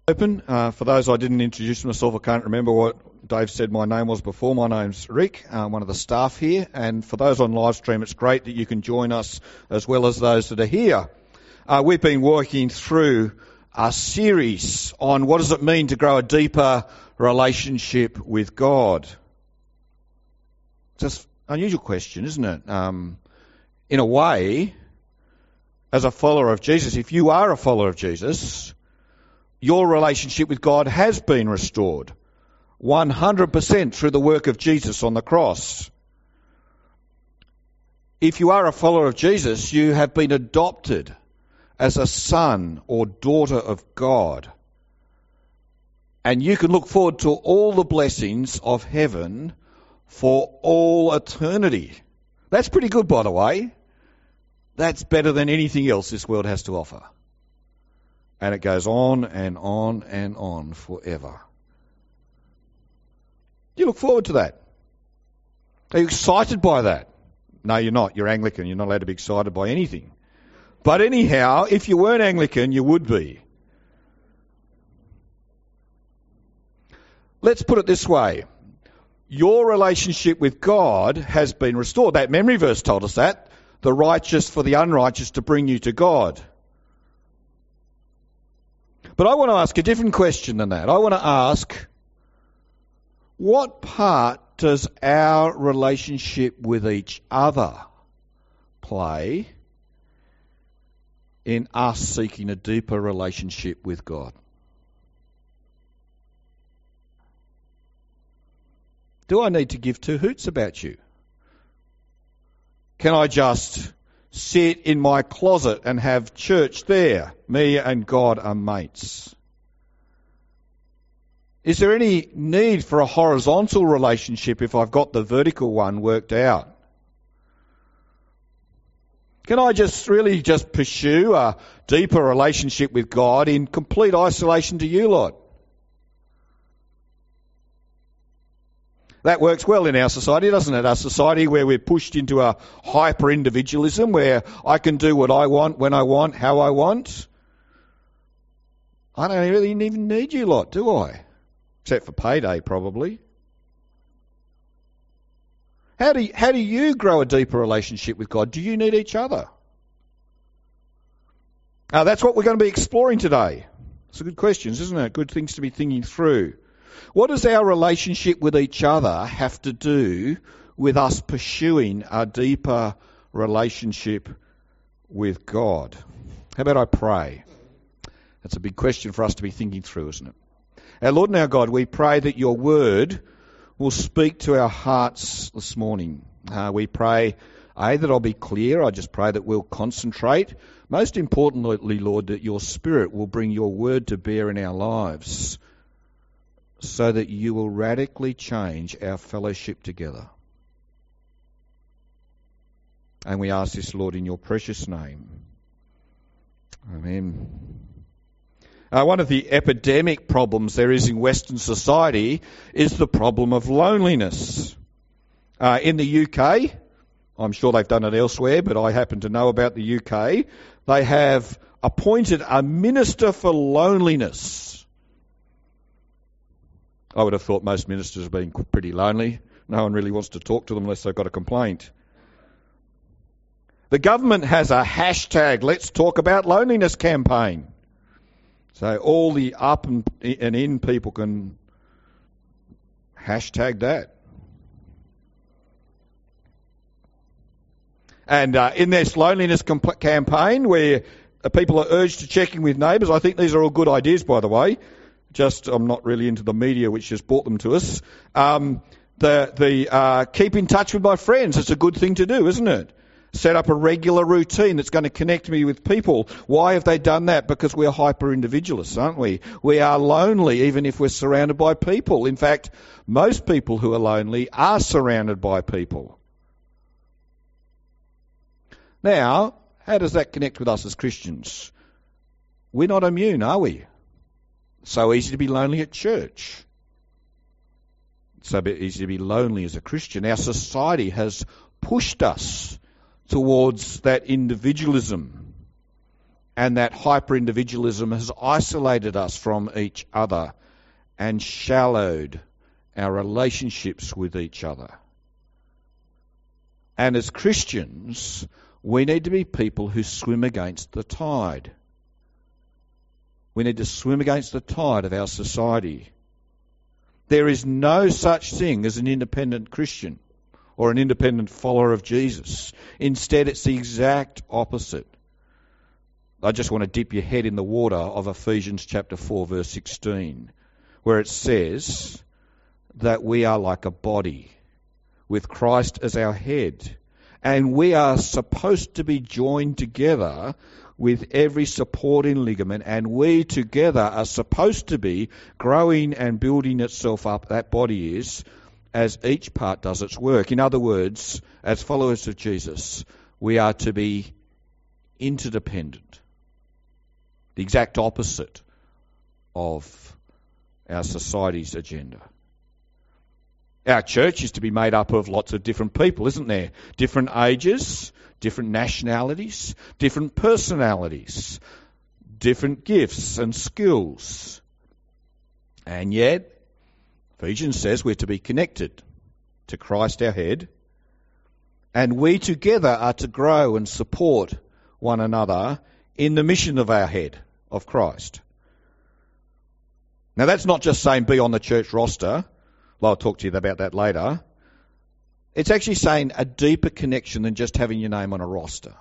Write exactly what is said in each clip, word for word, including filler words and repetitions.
Open. Uh, for those I didn't introduce myself, I can't remember what Dave said my name was before. My name's Rick, uh, one of the staff here. And for those on live stream, it's great that you can join us as well as those that are here. Uh, we've been working through a series on what does it mean to grow a deeper relationship with God. It's an unusual question, isn't it? Um, in a way, as a follower of Jesus, if you are a follower of Jesus, your relationship with God has been restored one hundred percent through the work of Jesus on the cross. If you are a follower of Jesus, you have been adopted as a son or daughter of God. And you can look forward to all the blessings of heaven for all eternity. That's pretty good, by the way. That's better than anything else this world has to offer. And it goes on and on and on forever. You look forward to that. Are you excited by that? No, you're not. You're Anglican. You're not allowed to be excited by anything. But anyhow, if you weren't Anglican, you would be. Let's put it this way. Your relationship with God has been restored. That memory verse told us that. The righteous for the unrighteous to bring you to God. But I want to ask a different question than that. I want to ask, what part does our relationship with each other play in us seeking a deeper relationship with God? Do I need to give two hoots about you? Can I just sit in my closet and have church there? Me and God are mates. Is there any need for a horizontal relationship if I've got the vertical one worked out? Can I just really just pursue a deeper relationship with God in complete isolation to you lot? That works well in our society, doesn't it? Our society where we're pushed into a hyper-individualism where I can do what I want, when I want, how I want. I don't really even need you lot, do I? Except for payday, probably. How do you, how do you grow a deeper relationship with God? Do you need each other? Now, that's what we're going to be exploring today. It's a good questions, isn't it? Good things to be thinking through. What does our relationship with each other have to do with us pursuing a deeper relationship with God? How about I pray? That's a big question for us to be thinking through, isn't it? Our Lord and our God, we pray that your word will speak to our hearts this morning. Uh, we pray, A, that I'll be clear. I just pray that we'll concentrate. Most importantly, Lord, that your Spirit will bring your word to bear in our lives so that you will radically change our fellowship together. And we ask this, Lord, in your precious name. Amen. Uh, one of the epidemic problems there is in Western society is the problem of loneliness. Uh, in the U K, I'm sure they've done it elsewhere, but I happen to know about the U K, they have appointed a minister for loneliness. I would have thought most ministers are being pretty lonely. No one really wants to talk to them unless they've got a complaint. The government has a hashtag Let's Talk About Loneliness campaign. So all the up and, and in people can hashtag that. And uh, in this loneliness comp- campaign where people are urged to check in with neighbours, I think these are all good ideas, by the way. Just, I'm not really into the media which just brought them to us. Um, the the uh, keep in touch with my friends. It's a good thing to do, isn't it? Set up a regular routine that's going to connect me with people. Why have they done that? Because we're hyper-individualists, aren't we? We are lonely even if we're surrounded by people. In fact, most people who are lonely are surrounded by people. Now, how does that connect with us as Christians? We're not immune, are we? So easy to be lonely at church. So easy to be lonely as a Christian. Our society has pushed us towards that individualism. and that hyper-individualism has isolated us from each other and shallowed our relationships with each other. And as Christians, we need to be people who swim against the tide. We need to swim against the tide of our society. There is no such thing as an independent Christian or an independent follower of Jesus. Instead, it's the exact opposite. I just want to dip your head in the water of Ephesians chapter four, verse sixteen, where it says that we are like a body with Christ as our head, and we are supposed to be joined together with every supporting ligament, and we together are supposed to be growing and building itself up, that body is, as each part does its work. In other words, as followers of Jesus, we are to be interdependent, the exact opposite of our society's agenda. Our church is to be made up of lots of different people, isn't there? Different ages, different nationalities, different personalities, different gifts and skills. And yet, Ephesians says we're to be connected to Christ our head, and we together are to grow and support one another in the mission of our head, of Christ. Now that's not just saying be on the church roster. Well, I'll talk to you about that later. It's actually saying a deeper connection than just having your name on a roster.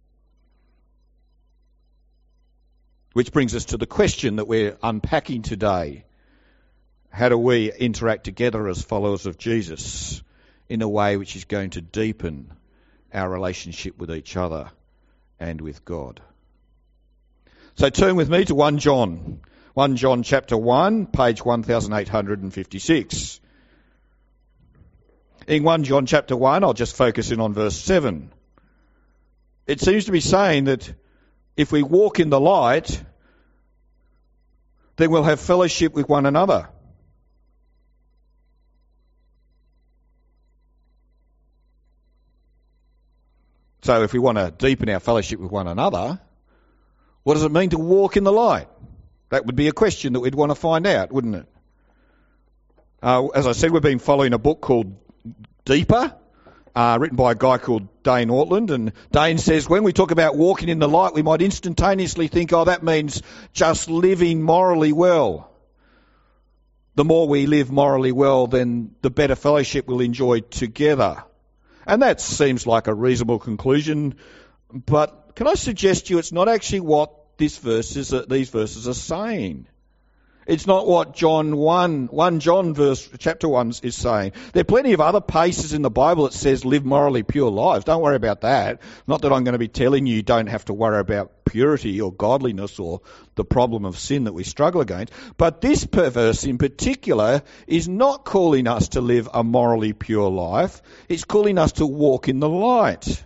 Which brings us to the question that we're unpacking today. How do we interact together as followers of Jesus in a way which is going to deepen our relationship with each other and with God? So turn with me to First John. First John chapter one, page eighteen fifty-six. In First John chapter one, I'll just focus in on verse seven. It seems to be saying that if we walk in the light, then we'll have fellowship with one another. So if we want to deepen our fellowship with one another, what does it mean to walk in the light? That would be a question that we'd want to find out, wouldn't it? Uh, as I said, we've been following a book called Deeper, uh, written by a guy called Dane Ortland. And Dane says when we talk about walking in the light, we might instantaneously think, oh, that means just living morally well. The more we live morally well, then the better fellowship we'll enjoy together. And that seems like a reasonable conclusion, but can I suggest to you it's not actually what this verse is, these verses are saying. It's not what John one, First John verse, chapter one is saying. There are plenty of other places in the Bible that says live morally pure lives. Don't worry about that. Not that I'm going to be telling you you don't have to worry about purity or godliness or the problem of sin that we struggle against. But this verse in particular is not calling us to live a morally pure life. It's calling us to walk in the light.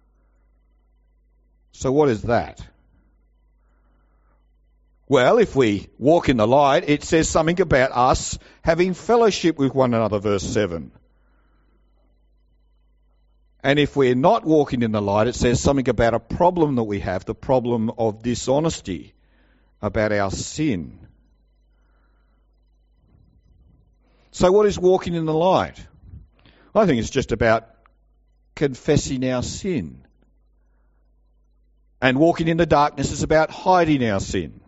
So what is that? Well, if we walk in the light, it says something about us having fellowship with one another, verse seven. And if we're not walking in the light, it says something about a problem that we have, the problem of dishonesty, about our sin. So what is walking in the light? I think it's just about confessing our sin. And walking in the darkness is about hiding our sin.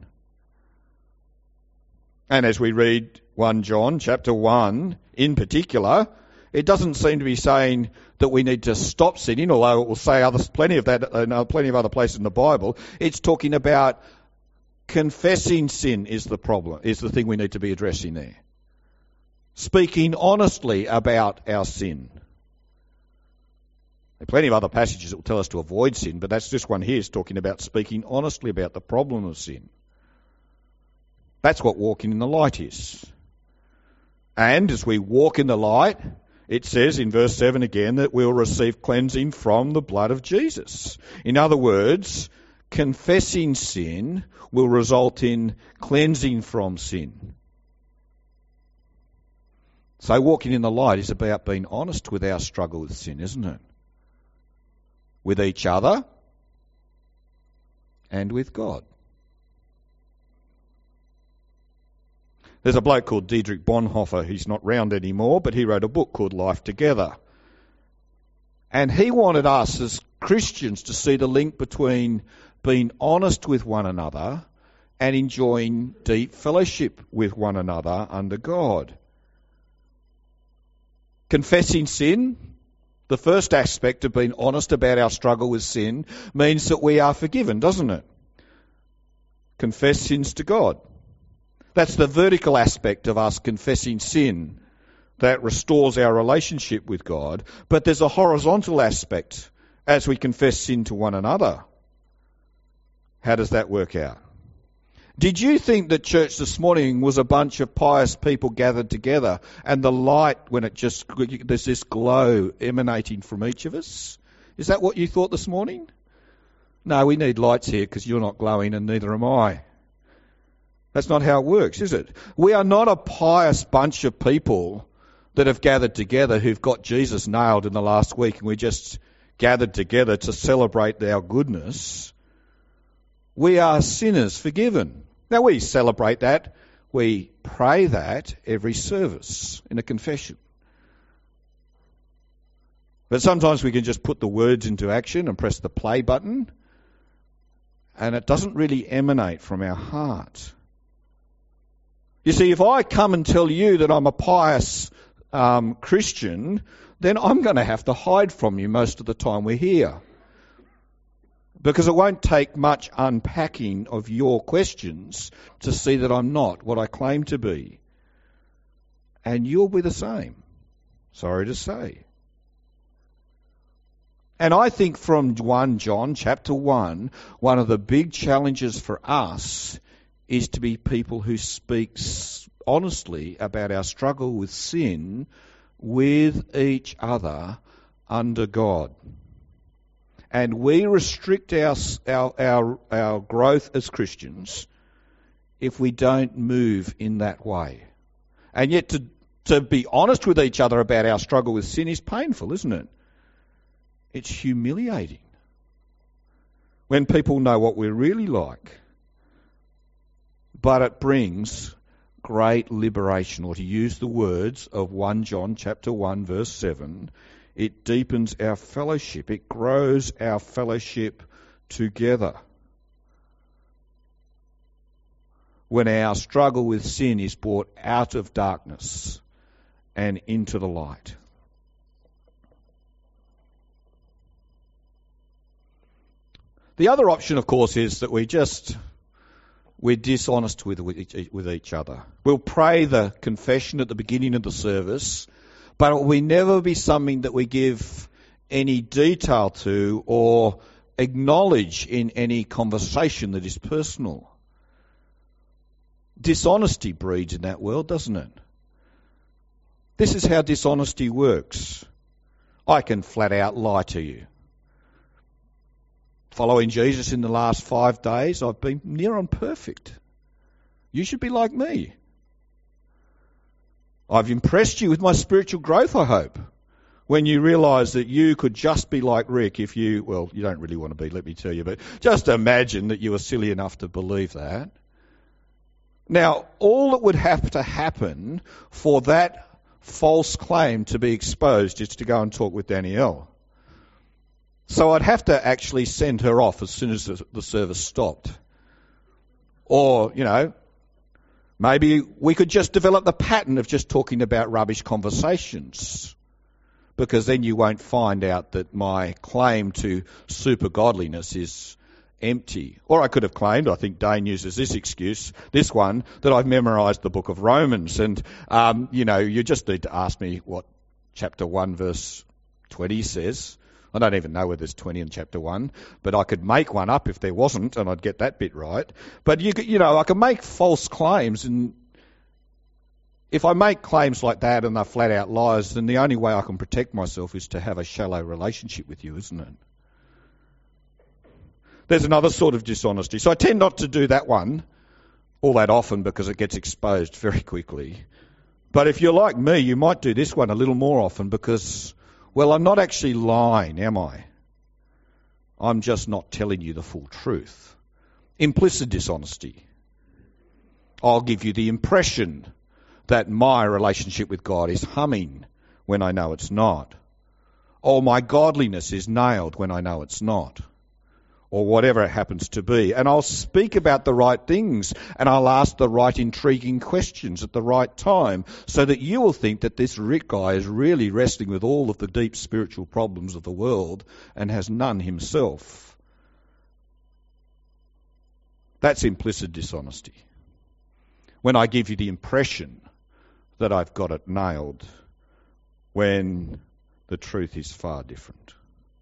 And as we read First John chapter one in particular, it doesn't seem to be saying that we need to stop sinning, although it will say other, plenty of that, uh, plenty of other places in the Bible. It's talking about confessing sin is the problem, is the thing we need to be addressing there. Speaking honestly about our sin. There are plenty of other passages that will tell us to avoid sin, but that's this one here is talking about speaking honestly about the problem of sin. That's what walking in the light is. And as we walk in the light, it says in verse seven again that we'll receive cleansing from the blood of Jesus. In other words, confessing sin will result in cleansing from sin. So walking in the light is about being honest with our struggle with sin, isn't it? With each other and with God. There's a bloke called Dietrich Bonhoeffer. He's not round anymore, but he wrote a book called Life Together. And he wanted us as Christians to see the link between being honest with one another and enjoying deep fellowship with one another under God. Confessing sin, the first aspect of being honest about our struggle with sin, means that we are forgiven, doesn't it? Confess sins to God. That's the vertical aspect of us confessing sin. That restores our relationship with God. But there's a horizontal aspect as we confess sin to one another. How does that work out? Did you think that church this morning was a bunch of pious people gathered together and the light, when it just, there's this glow emanating from each of us? Is that what you thought this morning? No, we need lights here because you're not glowing and neither am I. That's not how it works, is it? We are not a pious bunch of people that have gathered together who've got Jesus nailed in the last week and we just gathered together to celebrate our goodness. We are sinners forgiven. Now we celebrate that, we pray that every service in a confession. But sometimes we can just put the words into action and press the play button and it doesn't really emanate from our heart. You see, if I come and tell you that I'm a pious um, Christian, then I'm going to have to hide from you most of the time we're here. Because it won't take much unpacking of your questions to see that I'm not what I claim to be. And you'll be the same. Sorry to say. And I think from First John chapter one, one of the big challenges for us is to be people who speak honestly about our struggle with sin with each other under God. And we restrict our, our, our, our growth as Christians if we don't move in that way. And yet to, to be honest with each other about our struggle with sin is painful, isn't it? It's humiliating when people know what we're really like. But it brings great liberation, or to use the words of First John chapter one verse seven, it deepens our fellowship. It grows our fellowship together. When our struggle with sin is brought out of darkness and into the light. The other option, of course, is that we just, we're dishonest with, with, each, with each other. We'll pray the confession at the beginning of the service, but it will never be something that we give any detail to or acknowledge in any conversation that is personal. Dishonesty breeds in that world, doesn't it? This is how dishonesty works. I can flat out lie to you. Following Jesus in the last five days, I've been near on perfect. You should be like me. I've impressed you with my spiritual growth, I hope, when you realise that you could just be like Rick if you, well, you don't really want to be, let me tell you, but just imagine that you were silly enough to believe that. Now, all that would have to happen for that false claim to be exposed is to go and talk with Danielle. So I'd have to actually send her off as soon as the service stopped. Or, you know, maybe we could just develop the pattern of just talking about rubbish conversations. Because then you won't find out that my claim to super godliness is empty. Or I could have claimed, I think Dane uses this excuse, this one, that I've memorised the book of Romans. And, um, you know, you just need to ask me what chapter one verse twenty says. I don't even know whether there's twenty in chapter one, but I could make one up if there wasn't, and I'd get that bit right. But, you, you know, I can make false claims, and if I make claims like that and they're flat-out lies, then the only way I can protect myself is to have a shallow relationship with you, isn't it? There's another sort of dishonesty. So I tend not to do that one all that often because it gets exposed very quickly. But if you're like me, you might do this one a little more often because, well, I'm not actually lying, am I? I'm just not telling you the full truth. Implicit dishonesty. I'll give you the impression that my relationship with God is humming when I know it's not. Or my godliness is nailed when I know it's not. Or whatever it happens to be. And I'll speak about the right things and I'll ask the right intriguing questions at the right time so that you will think that this Rick guy is really wrestling with all of the deep spiritual problems of the world and has none himself. That's implicit dishonesty. When I give you the impression that I've got it nailed when the truth is far different.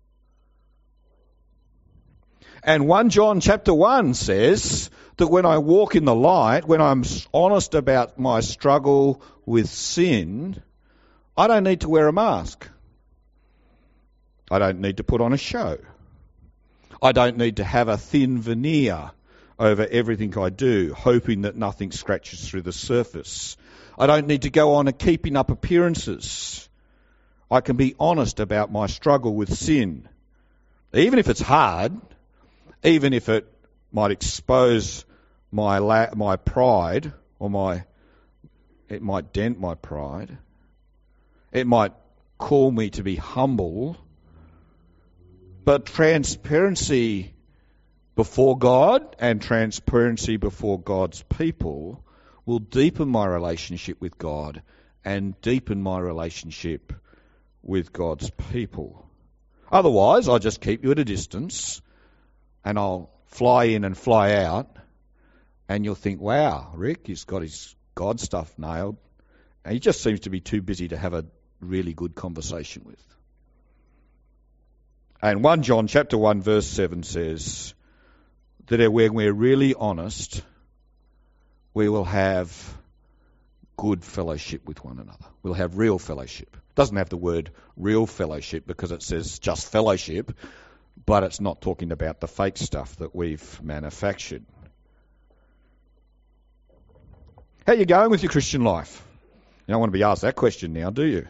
And First John chapter one says that when I walk in the light, when I'm honest about my struggle with sin, I don't need to wear a mask. I don't need to put on a show. I don't need to have a thin veneer over everything I do, hoping that nothing scratches through the surface. I don't need to go on a keeping up appearances. I can be honest about my struggle with sin. Even if it's hard, even if it might expose my la- my pride, or my it might dent my pride. It might call me to be humble. But transparency before God and transparency before God's people will deepen my relationship with God and deepen my relationship with God's people. Otherwise, I'll just keep you at a distance and I'll fly in and fly out and you'll think, wow, Rick, he's got his God stuff nailed. And he just seems to be too busy to have a really good conversation with. And First John chapter one verse seven says that when we're really honest, we will have good fellowship with one another. We'll have real fellowship. It doesn't have the word real fellowship because it says just fellowship, but it's not talking about the fake stuff that we've manufactured. How are you going with your Christian life? You don't want to be asked that question now, do you?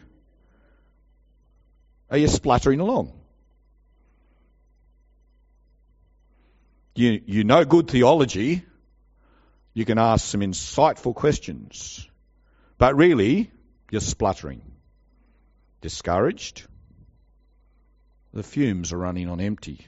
Are you spluttering along? You, you know good theology. You can ask some insightful questions. But really, you're spluttering. Discouraged. The fumes are running on empty.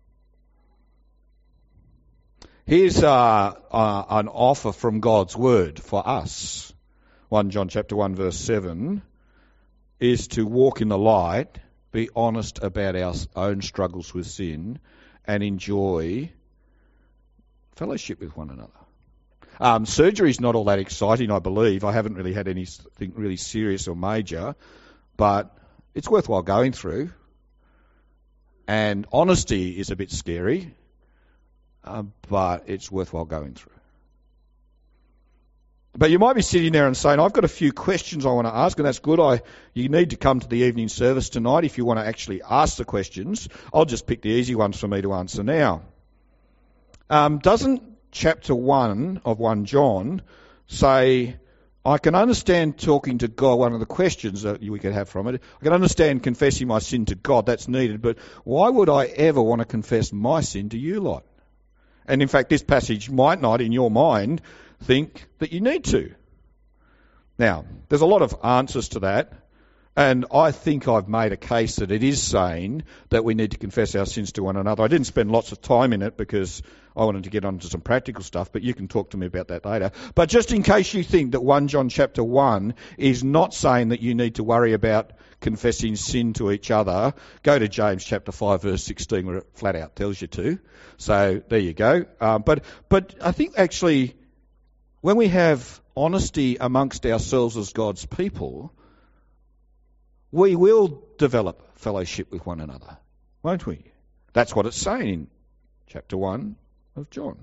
Here's uh, uh, an offer from God's word for us. First John chapter one verse seven is to walk in the light, be honest about our own struggles with sin, and enjoy fellowship with one another. Um, surgery's not all that exciting, I believe. I haven't really had anything really serious or major, but it's worthwhile going through. And honesty is a bit scary, uh, but it's worthwhile going through. But you might be sitting there and saying, I've got a few questions I want to ask, and that's good. I You need to come to the evening service tonight if you want to actually ask the questions. I'll just pick the easy ones for me to answer now. Um, doesn't chapter one of First John say, I can understand talking to God, one of the questions that we could have from it, I can understand confessing my sin to God, that's needed, but why would I ever want to confess my sin to you lot? And in fact, this passage might not, in your mind, think that you need to. Now, there's a lot of answers to that, and I think I've made a case that it is saying that we need to confess our sins to one another. I didn't spend lots of time in it because I wanted to get on to some practical stuff, but you can talk to me about that later. But just in case you think that First John chapter one is not saying that you need to worry about confessing sin to each other, go to James chapter five verse sixteen where it flat out tells you to. So there you go. Um, but but I think actually when we have honesty amongst ourselves as God's people, we will develop fellowship with one another, won't we? That's what it's saying in chapter one of John.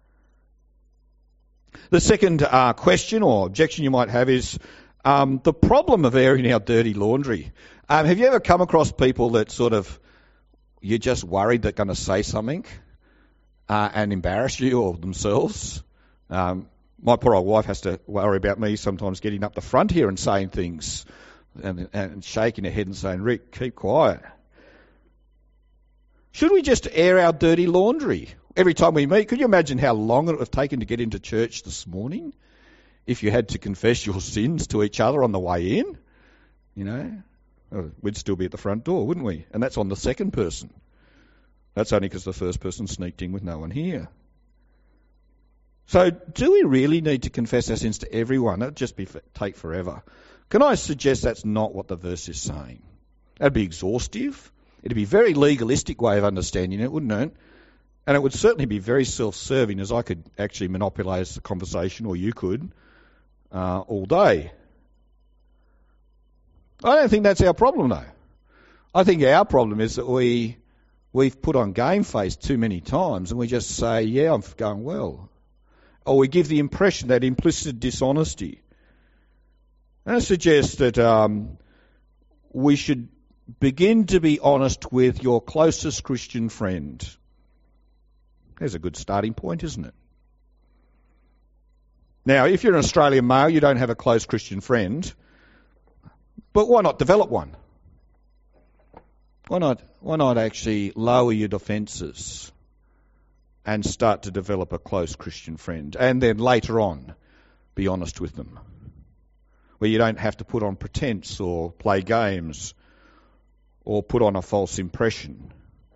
The second uh, question or objection you might have is um, the problem of airing our dirty laundry. Um, have you ever come across people that sort of, you're just worried they're going to say something uh, and embarrass you or themselves? Um, my poor old wife has to worry about me sometimes getting up the front here and saying things and, and shaking her head and saying, Rick, keep quiet. Should we just air our dirty laundry? every time we meet. Could you imagine how long it would have taken to get into church this morning if you had to confess your sins to each other on the way in? You know, well, we'd still be at the front door, wouldn't we? And that's on the second person. That's only because the first person sneaked in with no one here. So do we really need to confess our sins to everyone? That'd just be for, take forever. Can I suggest that's not what the verse is saying? That'd be exhaustive. It'd be a very legalistic way of understanding it, wouldn't it? And it would certainly be very self-serving, as I could actually monopolise the conversation, or you could, uh, all day. I don't think that's our problem, though. I think our problem is that we, we've put on game face too many times, and we just say, yeah, I'm going well. Or we give the impression, that implicit dishonesty. And I suggest that um, we should begin to be honest with your closest Christian friend. There's a good starting point, isn't it? Now, if you're an Australian male, you don't have a close Christian friend, but why not develop one? Why not, why not actually lower your defences and start to develop a close Christian friend, and then later on be honest with them, where you don't have to put on pretense or play games or put on a false impression.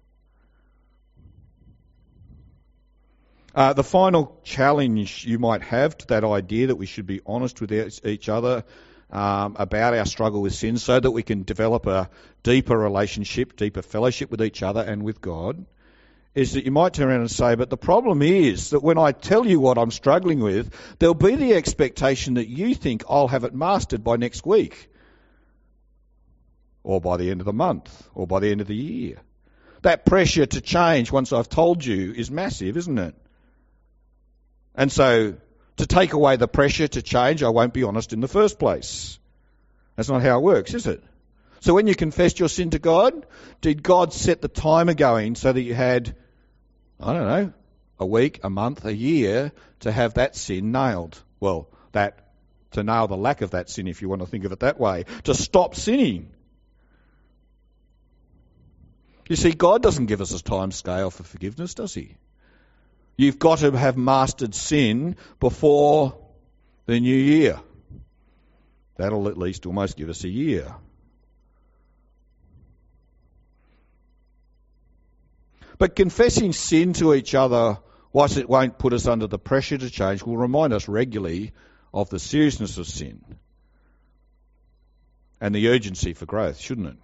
Uh, the final challenge you might have to that idea that we should be honest with each other um, about our struggle with sin, so that we can develop a deeper relationship, deeper fellowship with each other and with God, is that you might turn around and say, but the problem is that when I tell you what I'm struggling with, there'll be the expectation that you think I'll have it mastered by next week, or by the end of the month, or by the end of the year. That pressure to change once I've told you is massive, isn't it? And so, to take away the pressure to change, I won't be honest in the first place. That's not how it works, is it? So when you confessed your sin to God, did God set the timer going so that you had, I don't know, a week, a month, a year to have that sin nailed? Well, that to nail the lack of that sin, if you want to think of it that way, to stop sinning. You see, God doesn't give us a time scale for forgiveness, does he? You've got to have mastered sin before the new year. That'll at least almost give us a year. But confessing sin to each other, whilst it won't put us under the pressure to change, will remind us regularly of the seriousness of sin and the urgency for growth, shouldn't it?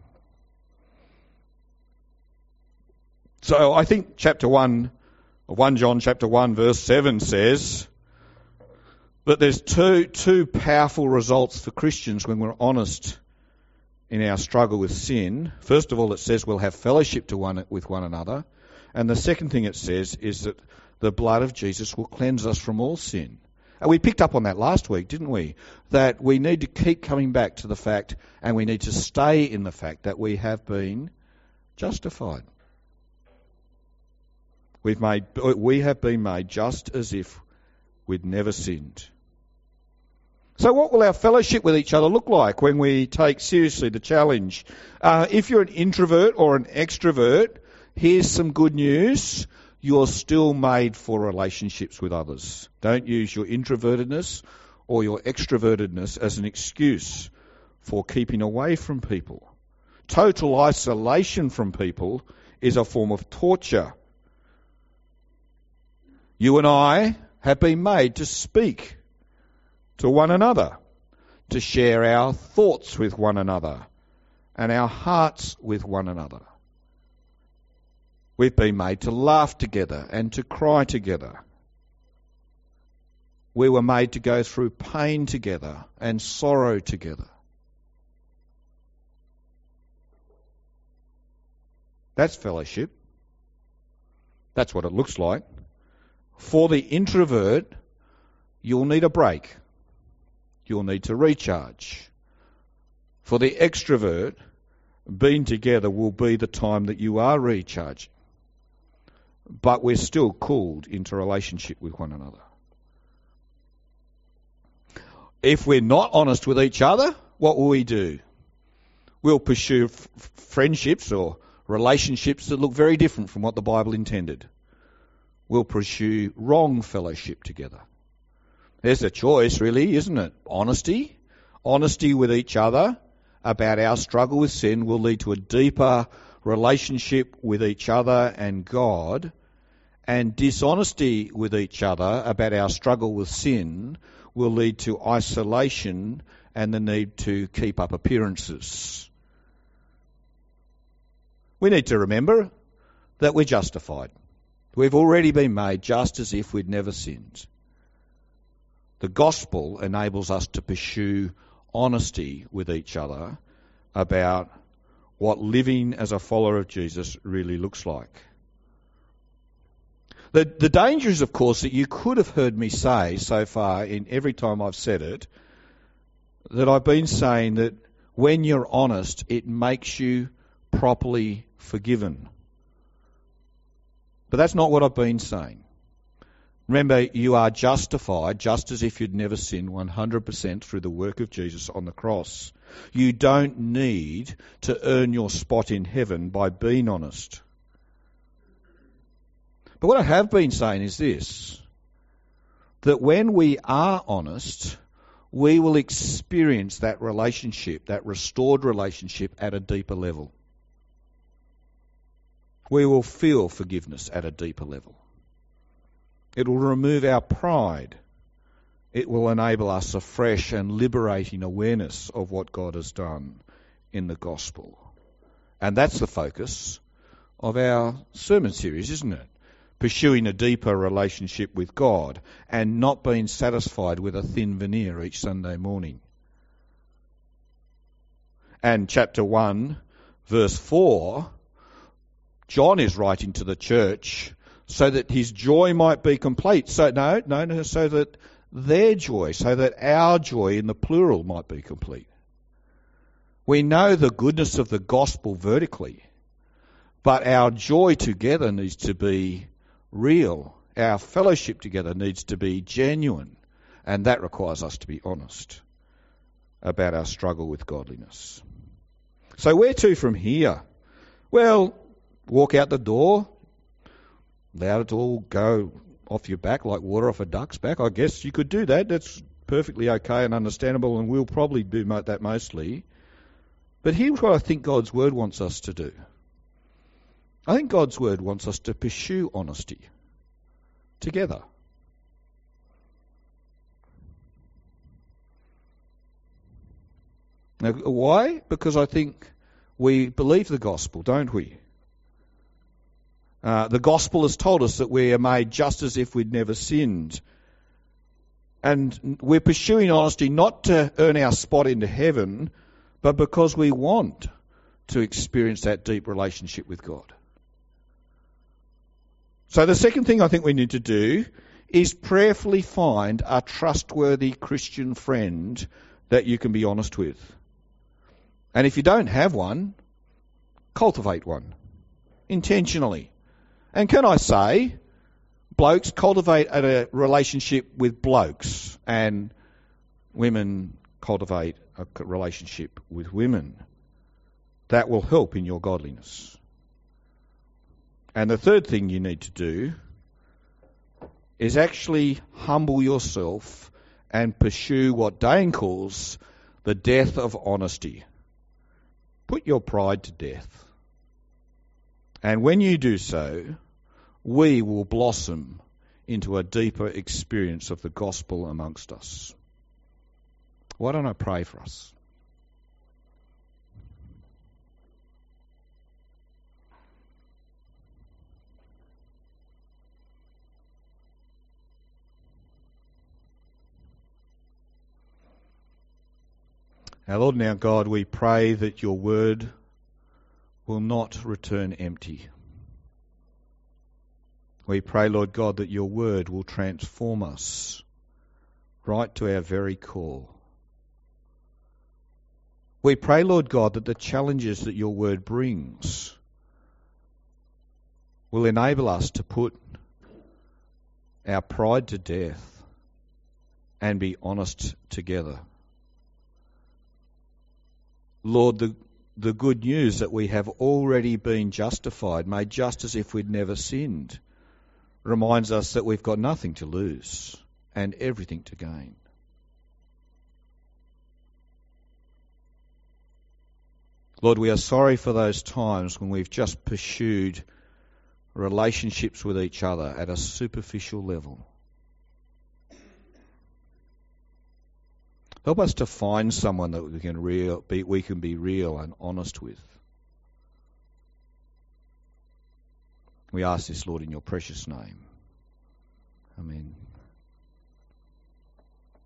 So I think chapter one, First John chapter one verse seven says that there's two two powerful results for Christians when we're honest in our struggle with sin. First of all, it says we'll have fellowship to one with one another. And the second thing it says is that the blood of Jesus will cleanse us from all sin. And we picked up on that last week, didn't we? That we need to keep coming back to the fact, and we need to stay in the fact that we have been justified. We've made, we have been made just as if we'd never sinned. So what will our fellowship with each other look like when we take seriously the challenge? Uh, if you're an introvert or an extrovert, here's some good news. You're still made for relationships with others. Don't use your introvertedness or your extrovertedness as an excuse for keeping away from people. Total isolation from people is a form of torture. You and I have been made to speak to one another, to share our thoughts with one another and our hearts with one another. We've been made to laugh together and to cry together. We were made to go through pain together and sorrow together. That's fellowship. That's what it looks like. For the introvert, you'll need a break. You'll need to recharge. For the extrovert, being together will be the time that you are recharging. But we're still called into relationship with one another. If we're not honest with each other, what will we do? We'll pursue f- friendships or relationships that look very different from what the Bible intended. will pursue wrong fellowship together. There's a choice, really, isn't it? Honesty. Honesty with each other about our struggle with sin will lead to a deeper relationship with each other and God. And dishonesty with each other about our struggle with sin will lead to isolation and the need to keep up appearances. We need to remember that we're justified. We've already been made just as if we'd never sinned. The gospel enables us to pursue honesty with each other about what living as a follower of Jesus really looks like. The, the danger is, of course, that you could have heard me say so far in every time I've said it, that I've been saying that when you're honest, it makes you properly forgiven. But that's not what I've been saying. Remember, you are justified just as if you'd never sinned one hundred percent through the work of Jesus on the cross. You don't need to earn your spot in heaven by being honest. But what I have been saying is this, that when we are honest, we will experience that relationship, that restored relationship at a deeper level. We will feel forgiveness at a deeper level. It will remove our pride. It will enable us a fresh and liberating awareness of what God has done in the gospel. And that's the focus of our sermon series, isn't it? Pursuing a deeper relationship with God and not being satisfied with a thin veneer each Sunday morning. And chapter one, verse four, John is writing to the church so that his joy might be complete. So no, no, no, so that their joy, so that our joy in the plural might be complete. We know the goodness of the gospel vertically, but our joy together needs to be real. Our fellowship together needs to be genuine, and that requires us to be honest about our struggle with godliness. So where to from here? Well, walk out the door, let it all go off your back like water off a duck's back. I guess you could do that. That's perfectly okay and understandable, and we'll probably do that mostly. But here's what I think God's word wants us to do. I think God's word wants us to pursue honesty together. Now, why? Because I think we believe the gospel, don't we? Uh, the gospel has told us that we are made just as if we'd never sinned. And we're pursuing honesty not to earn our spot into heaven, but because we want to experience that deep relationship with God. So the second thing I think we need to do is prayerfully find a trustworthy Christian friend that you can be honest with. And if you don't have one, cultivate one intentionally. And can I say, blokes, cultivate a relationship with blokes, and women cultivate a relationship with women. That will help in your godliness. And the third thing you need to do is actually humble yourself and pursue what Dane calls the death of honesty. Put your pride to death. And when you do so, we will blossom into a deeper experience of the gospel amongst us. Why don't I pray for us? Our Lord and our God, we pray that your word will not return empty. We pray, Lord God, that your word will transform us right to our very core. We pray, Lord God, that the challenges that your word brings will enable us to put our pride to death and be honest together. Lord, the, the good news that we have already been justified, made just as if we'd never sinned, reminds us that we've got nothing to lose and everything to gain. Lord, we are sorry for those times when we've just pursued relationships with each other at a superficial level. Help us to find someone that we can real be, we can be real and honest with. We ask this, Lord, in your precious name. Amen.